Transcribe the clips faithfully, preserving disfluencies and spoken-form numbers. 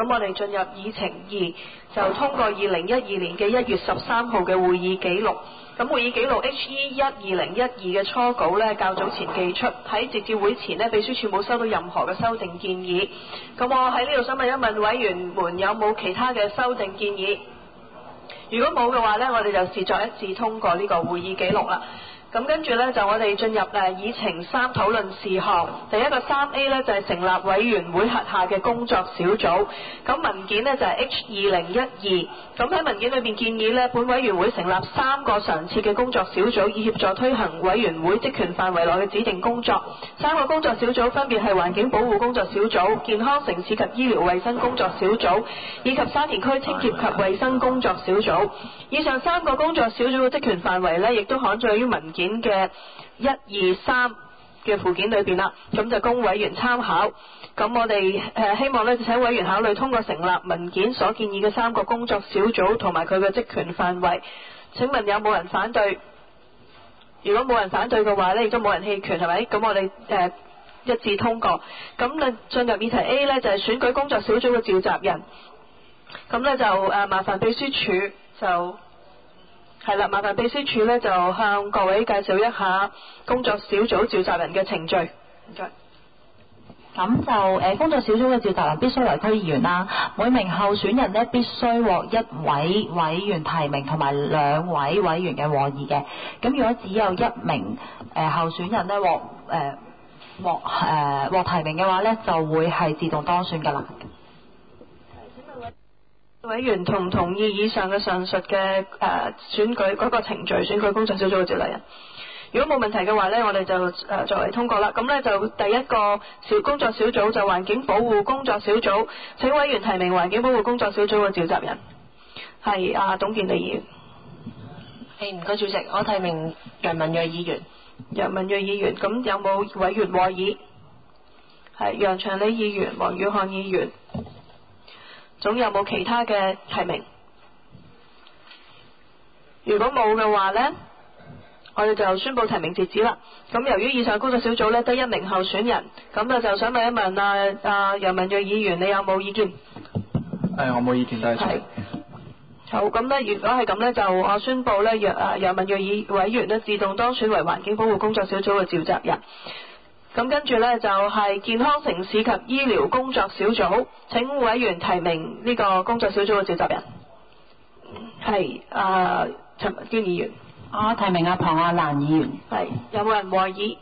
咁我哋進入議程二，就通過二零一二年嘅一月十三號嘅會議記錄。咁會議記錄 H E 一二零一二嘅初稿呢，較早前寄出，喺截至會前呢，秘書處冇收到任何嘅修訂建議。咁我喺呢度想問一問委員們有冇其他嘅修訂建議？如果冇嘅話呢，我哋就視作一致通過呢個會議記錄啦。咁跟住呢，就我哋進入誒議程三討論事項。第一個三 A 呢，就係成立委員會轄下嘅工作小組。咁文件呢，就係 H 二零一二。咁喺文件裏邊建議呢，本委員會成立三個常設嘅工作小組，以協助推行委員會職權範圍內嘅指定工作。三個工作小組分別係環境保護工作小組、健康城市及醫療衛生工作小組，以及沙田區清潔及衛生工作小組。以上三個工作小組嘅職權範圍呢，亦都刊載於文件嘅一二三嘅附件裏邊啦，咁就供委員參考。咁我哋誒希望咧，就請委員考慮通過成立文件所建議嘅三個工作小組同埋佢嘅職權範圍。請問有冇人反對？如果冇人反對嘅話呢，亦都冇人棄權，係咪？咁我哋誒、呃、一致通過。咁咧進入議題 A 呢，就係、是、選舉工作小組嘅召集人。咁呢就誒、呃、麻煩秘書處就。係啦，麻煩秘書處咧就向各位介紹一下工作小組召集人嘅程序。唔該。 咁就誒、呃、工作小組嘅召集人必須為區議員啦，每名候選人呢必須獲一位委員提名同埋兩位委員嘅和議嘅。咁如果只有一名誒、呃、候選人呢獲誒、呃、獲誒、呃、獲提名嘅話呢，就會係自動當選㗎啦。 委員同唔同意以上嘅上述嘅誒、呃、選舉嗰個程序，選舉工作小組嘅召集人？如果冇問題嘅話呢，我哋就誒、呃、作為通過啦。咁呢，就第一個小工作小組就環境保護工作小組，請委員提名環境保護工作小組嘅召集人。係啊，董建利議員。 誒，唔該主席，我提名楊文睿議員。 楊文睿議員，咁有冇委員和議？係楊長利議員、黃宇漢議員。總有冇其他嘅提名？如果冇嘅話呢，我哋就宣布提名截止啦。咁由於以上工作小組呢得一名候選人，咁啊就想問一問啊啊楊文睿議員，你有冇意見？ 誒，我冇意見，多謝。係。 好，咁呢，如果係咁呢，就我宣布呢，楊啊楊文睿議委員呢自動當選為環境保護工作小組嘅召集人。咁跟住呢，就係、是、健康城市及醫療工作小組，請委員提名呢個工作小組嘅召集人。係啊，陳文娟議員。 我提名阿龐愛蘭議員。 係，有冇人和議？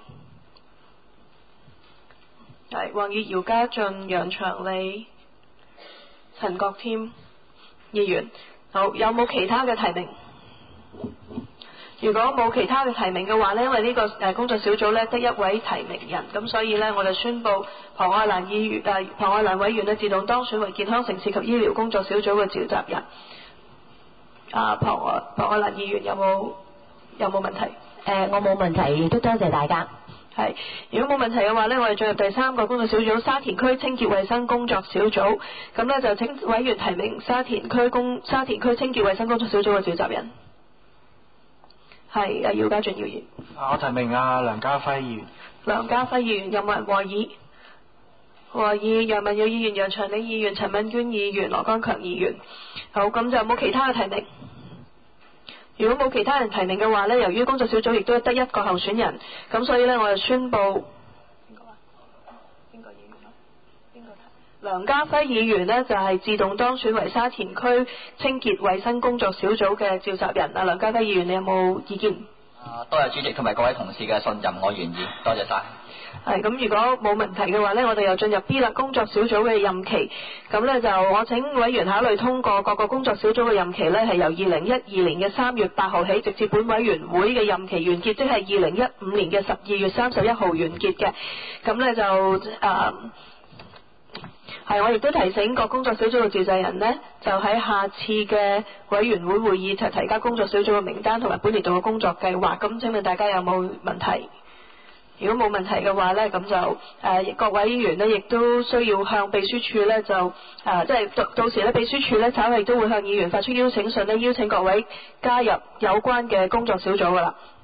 係，黃議、姚家俊、楊長利、陳國添議員。好，有冇其他嘅提名？如果冇其他嘅提名嘅話呢，因為呢個誒工作小組呢得一位提名人，咁所以呢，我就宣布龐愛蘭議員誒龐愛蘭委員呢自動當選為健康城市及醫療工作小組嘅召集人。啊，龐愛龐愛蘭議員有冇有冇問題？誒、 呃，我冇問題，亦都多謝大家。 係，如果冇問題嘅話呢，我哋進入第三個工作小組沙田區清潔衛生工作小組，咁呢，就請委員提名沙田區工沙田區清潔衛生工作小組嘅召集人。係啊，姚家俊議員。 我提名啊梁家輝議員。 梁家輝議員，有冇人和議？和議，楊文睿議員、楊長利議員、陳敏娟議員、羅剛強議員。好，咁就冇其他嘅提名。如果冇其他人提名嘅話呢，由於工作小組亦都得一個候選人，咁所以呢，我就宣布邊個啊？邊個議員啊？邊個提？梁家輝議員呢，就係、是、自動當選為沙田區清潔衛生工作小組嘅召集人。啊，梁家輝議員，你有冇意見？ 啊，多謝主席同埋各位同事嘅信任，我願意，多謝晒。 係咁，如果冇問題嘅話呢，我哋又進入 B 啦，工作小組嘅任期。咁呢，就我請委員考慮通過各個工作小組嘅任期呢，係由二零一二年嘅三月八號起，直至本委員會嘅任期完結，即係二零一五年嘅十二月三十一號完結嘅。咁呢，就誒。呃係，我亦都提醒各工作小組嘅召集人呢，就喺下次嘅委員會會議提提交工作小組嘅名單同埋本年度嘅工作計劃。咁請問大家有冇問題？如果冇問題嘅話呢，咁就誒、呃、各位議員呢，亦都需要向秘書處呢，就誒即係到到時呢，秘書處呢，稍後亦都會向議員發出邀請信呢，邀請各位加入有關嘅工作小組㗎啦。